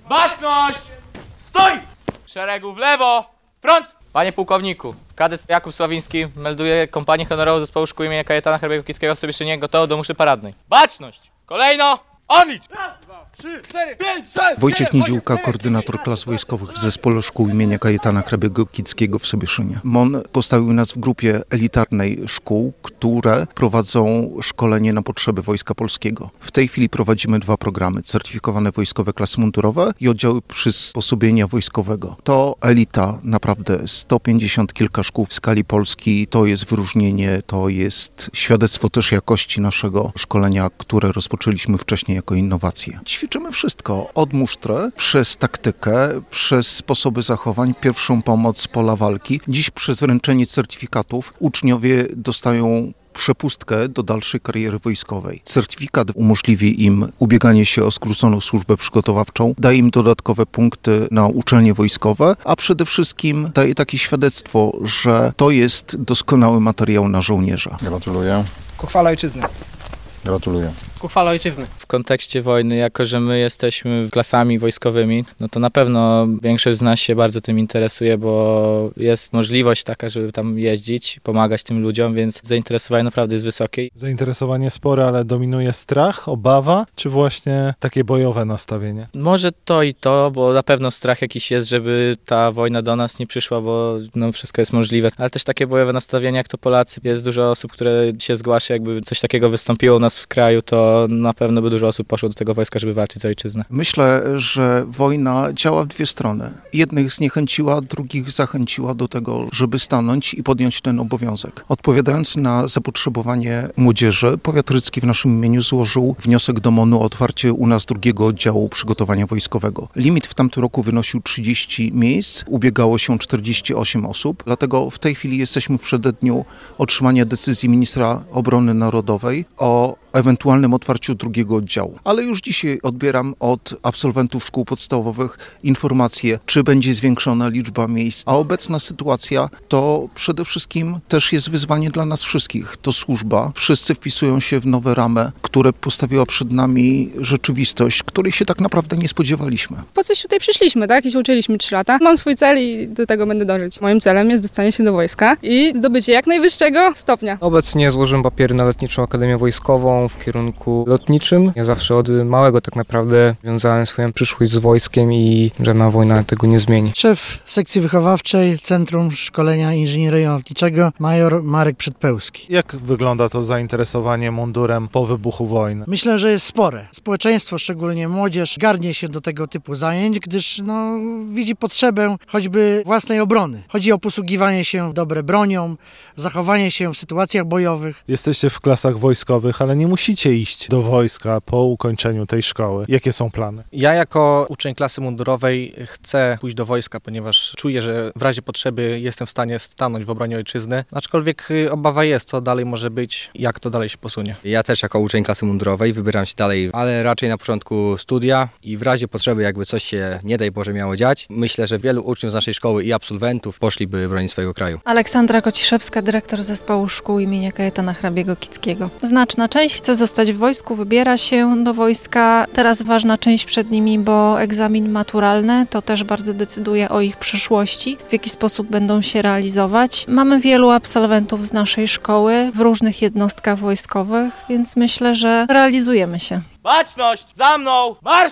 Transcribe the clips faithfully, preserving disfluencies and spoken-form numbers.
Baczność! Stój! Szeregu w lewo! Front! Panie pułkowniku, kadet Jakub Sławiński melduje kompanię honorową zespołu szkół imienia Kajetana Hrabiego-Kickiego w Sobieszynie gotowo do mszy paradnej. Baczność! Kolejno! Odlicz! Raz, dwa, trzy, cztery, pięć, sześć, Wojciech Niedziółka, koordynator klas wojskowych w zespole szkół imienia Kajetana Hrabiego-Kickiego w Sobieszynie. M O N postawił nas w grupie elitarnej szkół, które prowadzą szkolenie na potrzeby Wojska Polskiego. W tej chwili prowadzimy dwa programy: certyfikowane wojskowe klasy mundurowe i oddziały przysposobienia wojskowego. To elita, naprawdę sto pięćdziesiąt kilka szkół w skali Polski. To jest wyróżnienie, to jest świadectwo też jakości naszego szkolenia, które rozpoczęliśmy wcześniej jako innowacje. Ćwiczymy wszystko, od musztrę, przez taktykę, przez sposoby zachowań, pierwszą pomoc, pola walki. Dziś przez wręczenie certyfikatów uczniowie dostają przepustkę do dalszej kariery wojskowej. Certyfikat umożliwi im ubieganie się o skróconą służbę przygotowawczą, daje im dodatkowe punkty na uczelnie wojskowe, a przede wszystkim daje takie świadectwo, że to jest doskonały materiał na żołnierza. Gratuluję. Ku chwale ojczyzny. Gratuluję. Ku chwale ojczyzny. W kontekście wojny, jako że my jesteśmy klasami wojskowymi, no to na pewno większość z nas się bardzo tym interesuje, bo jest możliwość taka, żeby tam jeździć, pomagać tym ludziom, więc zainteresowanie naprawdę jest wysokie. Zainteresowanie spore, ale dominuje strach, obawa, czy właśnie takie bojowe nastawienie? Może to i to, bo na pewno strach jakiś jest, żeby ta wojna do nas nie przyszła, bo no, wszystko jest możliwe, ale też takie bojowe nastawienie jak to Polacy. Jest dużo osób, które się zgłasza, jakby coś takiego wystąpiło u nas w kraju, to na pewno by dużo osób poszło do tego wojska, żeby walczyć za ojczyznę. Myślę, że wojna działa w dwie strony. Jednych zniechęciła, drugich zachęciła do tego, żeby stanąć i podjąć ten obowiązek. Odpowiadając na zapotrzebowanie młodzieży, powiat rydzki w naszym imieniu złożył wniosek do M O N-u o otwarcie u nas drugiego oddziału przygotowania wojskowego. Limit w tamtym roku wynosił trzydzieści miejsc, ubiegało się czterdzieści osiem osób, dlatego w tej chwili jesteśmy w przededniu otrzymania decyzji ministra obrony narodowej o ewentualnym otwarciu drugiego oddziału. Ale już dzisiaj odbieram od absolwentów szkół podstawowych informacje, czy będzie zwiększona liczba miejsc, a obecna sytuacja to przede wszystkim też jest wyzwanie dla nas wszystkich. To służba. Wszyscy wpisują się w nowe ramy, które postawiła przed nami rzeczywistość, której się tak naprawdę nie spodziewaliśmy. Po coś tutaj przyszliśmy, tak? I się uczyliśmy trzy lata. Mam swój cel i do tego będę dążyć. Moim celem jest dostanie się do wojska i zdobycie jak najwyższego stopnia. Obecnie złożyłem papiery na Lotniczą Akademię Wojskową w kierunku lotniczym. Ja zawsze od małego tak naprawdę wiązałem swoją przyszłość z wojskiem i żadna wojna tego nie zmieni. Szef sekcji wychowawczej Centrum Szkolenia Inżynieryjnego Lotniczego major Marek Przedpełski. Jak wygląda to zainteresowanie mundurem po wybuchu wojny? Myślę, że jest spore. Społeczeństwo, szczególnie młodzież, garnie się do tego typu zajęć, gdyż no, widzi potrzebę choćby własnej obrony. Chodzi o posługiwanie się dobre bronią, zachowanie się w sytuacjach bojowych. Jesteście w klasach wojskowych, ale nie musicie iść do wojska po ukończeniu tej szkoły. Jakie są plany? Ja jako uczeń klasy mundurowej chcę pójść do wojska, ponieważ czuję, że w razie potrzeby jestem w stanie stanąć w obronie ojczyzny. Aczkolwiek obawa jest, co dalej może być, jak to dalej się posunie. Ja też jako uczeń klasy mundurowej wybieram się dalej, ale raczej na początku studia i w razie potrzeby jakby coś się, nie daj Boże, miało dziać, myślę, że wielu uczniów z naszej szkoły i absolwentów poszliby bronić swojego kraju. Aleksandra Kociszewska, dyrektor zespołu szkół imienia Kajetana Hrabiego-Kickiego. Znaczna część chce zostać w wojsku, wybiera się do wojska. Teraz ważna część przed nimi, bo egzamin maturalny to też bardzo decyduje o ich przyszłości, w jaki sposób będą się realizować. Mamy wielu absolwentów z naszej szkoły w różnych jednostkach wojskowych, więc myślę, że realizujemy się. Baczność! Za mną! Marsz!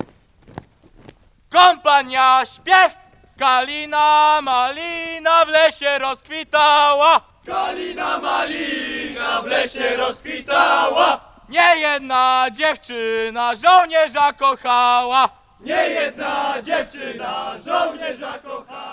Kompania, śpiew! Kalina, malina w lesie rozkwitała! Kalina, malina w lesie rozkwitała! Nie jedna dziewczyna żołnierza kochała! Nie jedna dziewczyna żołnierza kochała!